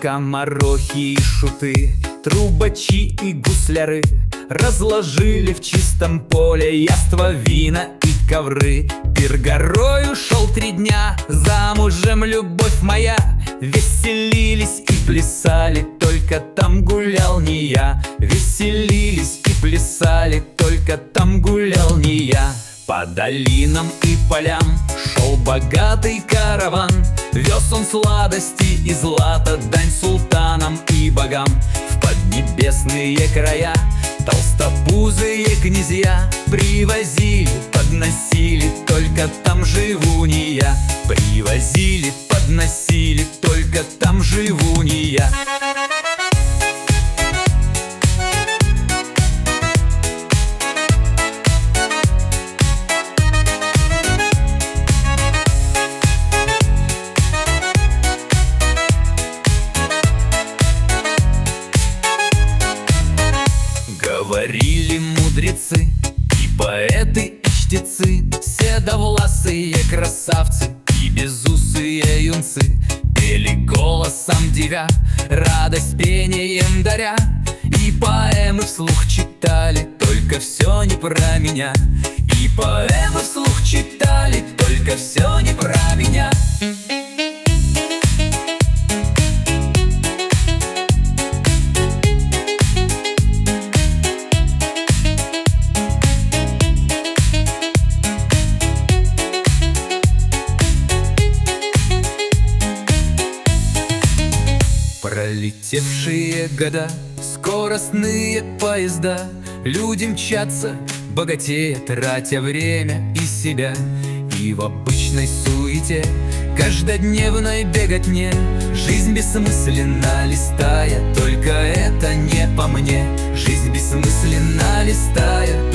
Скоморохи и шуты, трубачи и гусляры разложили в чистом поле яства, вина и ковры. Пир горою шел 3 дня, замужем любовь моя. Веселились и плясали, только там гулял не я. Веселились и плясали, только там гулял не я. По долинам и полям шел богатый караван. Вез он сладости и злато, дань султанам и богам. В поднебесные края толстопузые князья привозили, подносили, только там живу не я. Привозили, подносили, только там живу не я. Говорили мудрецы и поэты, и чтецы, седовласые красавцы и безусые юнцы. Пели голосом девя, радость пением даря, и поэмы вслух читали, только все не про меня. И поэмы вслух читали, только все не про меня. Пролетевшие года, скоростные поезда, люди мчатся, богатея, тратя время и себя. И в обычной суете, каждодневной беготне, жизнь бессмысленно листая, только это не по мне. Жизнь бессмысленно листая,